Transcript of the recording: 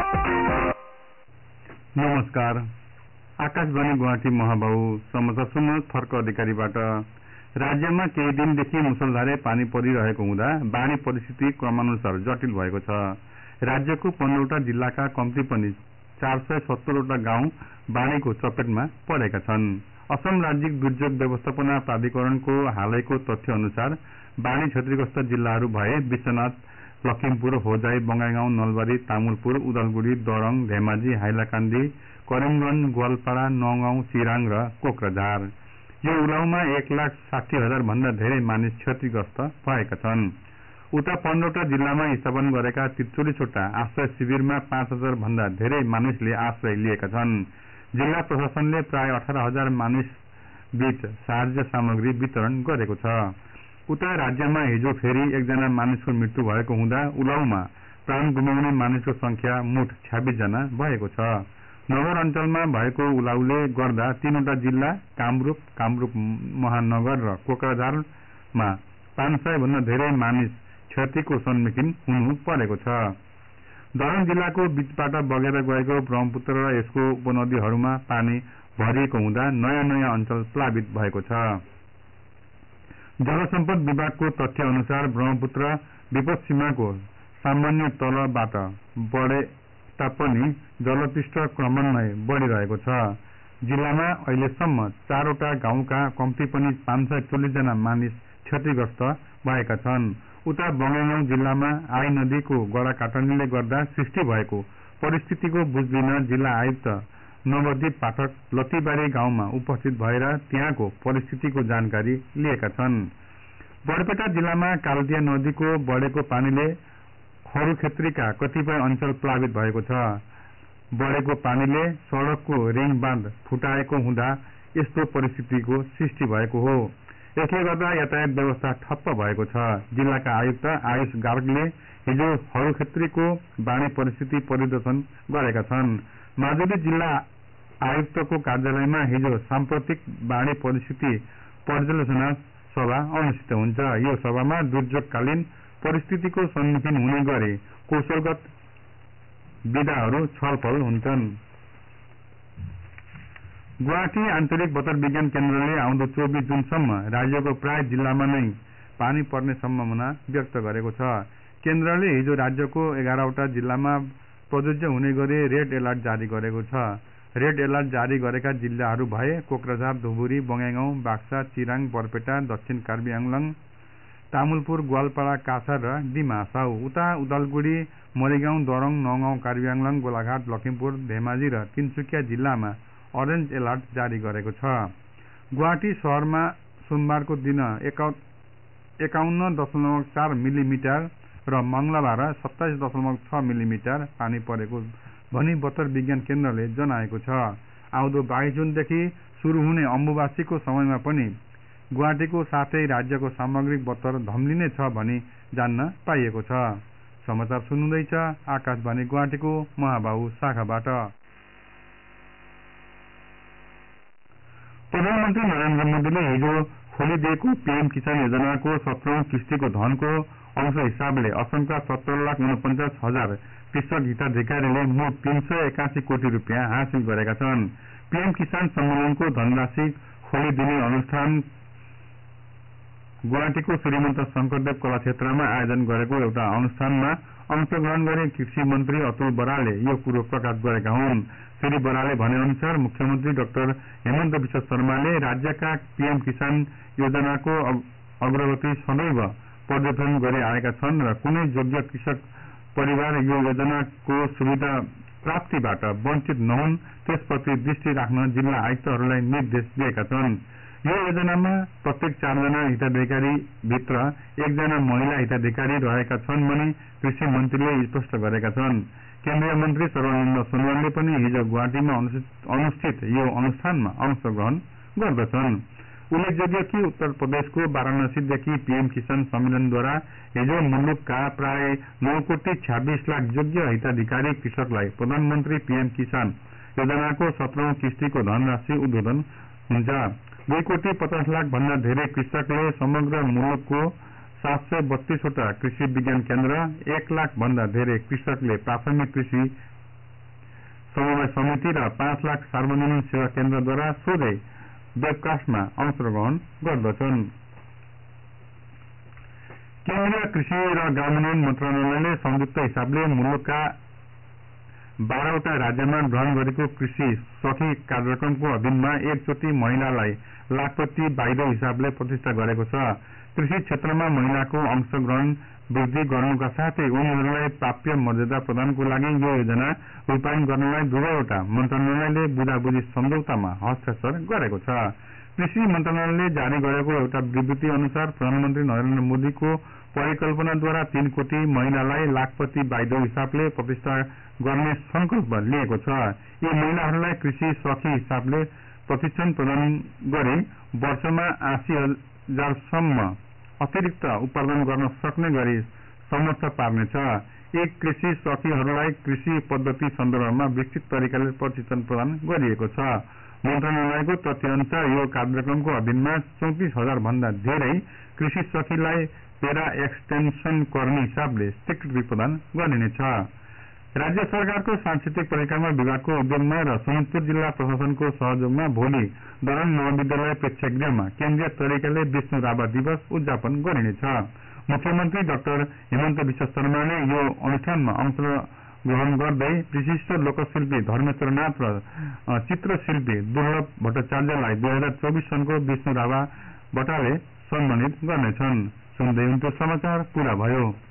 नमस्कार। आकाशवाणी गुवाहाटी महाबाहु समाचार सुन्नु थर्क अधिकारीबाट। राज्यमा केही दिनदेखि मुसलधारे पानी परिरहेको हुँदा बाढी परिस्थिति क्रमानुसार जटिल भएको छ। राज्यको 15वटा जिल्लाका कम्ती पनि 470वटा गाउँ बाढीको चपेटमा परेका छन्। असम राज्य दुर्योग व्यवस्थापना प्राधिकरणको हालैको तथ्य अनुसार बाढी क्षतिग्रस्त जिल्लाहरू भए विश्वनाथ, लखिमपुर, होजाई, बङाइगाउँ, नलबारी, तामुलपुर, उदलगुडी, दरङ, धेमाजी, हाइलाकान्दी, करिमगञ्ज, गोवालपाडा, नौगाउँ, चिराङ र कोक्राझार। यो उलाउमा 1,60,000 भन्दा धेरै मानिस क्षतिग्रस्त भएका छन्। उता 15वटा जिल्लामा स्थापना गरेका 43वटा आश्रय शिविरमा 5,000 भन्दा धेरै मानिसले आश्रय लिएका छन्। जिल्ला प्रशासनले प्राय 18,000 मानिस बीच साहाय्य सामग्री वितरण गरेको छ। उता राज्यमा हिजो फेरि एकजना मानिसको मृत्यु भएको हुँदा उलाउमा प्राण गुमाउने मानिसको संख्या मोट 26 जना भएको छ। नगर अञ्चलमा भएको उलाउले गर्दा 3वटा जिल्ला कामरूप महानगर र कोक्राझारमा 500 भन्दा धेरै मानिस क्षतिको सम्मुखीन हुनु परेको छ। दरङ जिल्लाको बीचबाट बगेर गएको ब्रह्मपुत्र र यसको उपनदीहरूमा पानी भरिएको हुँदा नयाँ अञ्चल प्लावित भएको छ। जलसम्पद विभागको तथ्य अनुसार ब्रह्मपुत्र विपद सीमाको सामान्य तलबाट बढे तापनि जलपृष्ठ क्रमान्वये बढिरहेको छ। जिल्लामा अहिलेसम्म 4वटा गाउँका कम्ती पनि 540 जना मानिस क्षतिग्रस्त भएका छन्। उता बङाइगाउँ जिल्लामा आई नदीको गडाकाटनीले गर्दा सृष्टि भएको परिस्थितिको बुझ लिन जिल्ला आयुक्त नवदीप पाठक लतीबारी गाउँमा उपस्थित भएर त्यहाँको परिस्थितिको जानकारी लिएका छन्। बरपेटा जिल्लामा कालदिया नदीको बढेको पानीले खरुखेत्रीका कतिपय अञ्चल प्लावित भएको छ। बढेको पानीले सड़कको रिङ बाँध फुटाएको हुँदा यस्तो परिस्थितिको सृष्टि भएको हो। यसले गर्दा यातायात व्यवस्था ठप्प भएको छ। जिल्लाका आयुक्त आयुष गार्गले हिजो खरुखेत्रीको बाढी परिस्थिति परिदर्शन गरेका छन्। माजुली जिल्ला आयुक्तको कार्यालयमा हिजो साम्प्रतिक बाढी परिस्थिति पर्यालोचना सभा अनुष्ठित हुन्छ। यो सभामा दुर्योगकालीन परिस्थितिको सम्मुखीन हुने गरी कौशलगत विधाहरू छलफल हुन्छन्। गुवाहाटी आन्तरिक बतर विज्ञान केन्द्रले आउँदो 24 जुनसम्म राज्यको प्राय जिल्लामा नै पानी पर्ने सम्भावना व्यक्त गरेको छ। केन्द्रले हिजो राज्यको 11वटा जिल्लामा प्रযোज्य हुने गरी रेड अलर्ट जारी गरेको छ। रेड अलर्ट जारी गरेका जिल्लाहरू भए कोक्राझार, धुबुरी, बङाइगाउँ, बाक्सा, चिराङ, बरपेटा, दक्षिण कार्बी आंगलाङ, तामुलपुर, गोवालपाडा, काछार र डिमासाउ। उता उदलगुडी, मरिगाउँ, दरङ, नौगाउँ, कार्बी आंगलाङ, गोलाघाट, लखिमपुर, धेमाजी र तिनसुकिया जिल्लामा अरेन्ज अलर्ट जारी गरेको छ। गुवाहाटी शहरमा सोमबारको दिन 51.4 मिलिमिटर र मंगलबार 27.6 मिलिमिटर पानी परेको भनी बतर विज्ञान केन्द्रले जनाएको छ। आउँदो 22 जुनदेखि सुरु हुने अम्बुबासीको समयमा पनि गुवाहाटीको साथै राज्यको सामग्रिक बतर धम्लिने छ भनी जान्न पाइएको छ। समाचार सुन्नुहुँदैछ आकाशवाणी गुवाहाटीको महाबाहु शाखाबाट। प्रधानमन्त्री नरेन्द्र मोदीले हिजो खोलिदिएको पीएम किसान योजनाको 17औं किस्तीको धनको अंश हिसाबले असमका 17,49,000 कृषक हिताधिकारीले मोट 381 कोटी रुपियाँ हासिल गरेका छन्। पीएम किसान सम्मेलनको धनराशि खोलिदिने अनुष्ठान गुवाहाटीको श्रीमन्त शंकरदेव कलाक्षेत्रमा आयोजन गरेको एउटा अनुष्ठानमा अंशग्रहण गरी कृषि मन्त्री अतुल बरालले यो कुरो प्रकाश गरेका हुन्। श्री बरालले भने अनुसार मुख्यमन्त्री डाक्टर हेमन्त विश्व शर्माले राज्यका पीएम किसान योजनाको अग्रगति सदैव पर्यवेक्षण गरी आएका छन् र कुनै योग्य कृषक परिवार यो योजनाको सुविधा प्राप्तिबाट वञ्चित नहुन् त्यसप्रति दृष्टि राख्न जिल्ला आयुक्तहरूलाई निर्देश दिएका छन्। यो योजनामा प्रत्येक 4 जना हिताधिकारी भित्र 1 जना महिला हिताधिकारी रहेका छन् भनी कृषि मन्त्रीले स्पष्ट गरेका छन्। केन्द्रीय मन्त्री सर्बानन्द सोनोवालले पनि हिजो गुवाहाटीमा अनुष्ठित यो अनुष्ठानमा अंशग्रहण गर्दछन्। उल्लेखयोग्य कि उत्तर प्रदेशको वाराणसीदेखि पीएम किसान सम्मेलनद्वारा हिजो मुलुकका प्राय 9,26 लाख योग्य हिताधिकारी कृषकलाई प्रधानमन्त्री पीएम किसान योजनाको 17औं किस्तीको धनराशि उद्घाटन हुन्छ। 2,50 लाख भन्दा धेरै कृषकले समग्र मुलुकको 732 वटा कृषि विज्ञान केन्द्र, 1 लाख भन्दा धेरै कृषकले प्राथमिक कृषि समवाय समिति र 5 लाख सार्वजनिक सेवा केन्द्रद्वारा सोझै वेबकास्टमा अंशग्रहण गर्दछन्। केन्द्रीय कृषि र ग्रामीण मन्त्रालयले संयुक्त हिसाबले मुलुकका 12वटा राज्यमा ग्रहण गरेको कृषि सखी कार्यक्रमको अधीनमा एकचोटि महिलालाई लाखपति बाइदो हिसाबले प्रतिष्ठा गरेको छ। कृषि क्षेत्रमा महिलाको अंशग्रहण वृद्धि गर्नुका साथै उनीहरूलाई प्राप्य मर्यादा प्रदानको लागि यो योजना रूपायन गर्नलाई दुवैवटा मन्त्रालयले बुझाबुझी सम्झौतामा हस्ताक्षर गरेको छ। कृषि मन्त्रालयले जारी गरेको एउटा विज्ञप्ति अनुसार प्रधानमन्त्री नरेन्द्र मोदीको परिकल्पनाद्वारा 3 कोटी महिलालाई लाखपति बाइदो हिसाबले प्रतिष्ठा गर्ने संकल्प लिएको छ। यी महिलाहरूलाई कृषि सखी हिसाबले प्रशिक्षण प्रदान गरी वर्षमा 80,000सम्म अतिरिक्त उत्पादन गर्न सक्ने गरी समर्थ पार्नेछ। एक कृषि सखीहरूलाई कृषि पद्धति सन्दर्भमा विकसित तरिकाले प्रशिक्षण प्रदान गरिएको छ। मन्त्रालयको तथ्यानुसार यो कार्यक्रमको अधीनमा 34,000 भन्दा धेरै कृषि सखीलाई पेरा एक्सटेन्सन कर्मी हिसाबले स्वीकृति प्रदान गरिनेछ। राज्य सरकारको सांस्कृतिक परिक्रमा विभागको उद्यममा र सोनितपुर जिल्ला प्रशासनको सहयोगमा भोलि दरङ महाविद्यालय प्रेक्षागृहमा केन्द्रीय तरिकाले विष्णु राभा दिवस उद्यापन गरिनेछ। मुख्यमन्त्री डाक्टर हेमन्त विश्व शर्माले यो अनुष्ठानमा अंशग्रहण गर्दै विशिष्ट लोकशिल्पी धर्मेन्द्रनाथ र चित्रशिल्पी दुर्लभ भट्टाचार्यलाई 2024 सनको विष्णु राभा बटाले सम्मानित गर्नेछन्। सुन्दै हुन्थ्यो समाचार पूरा भयो।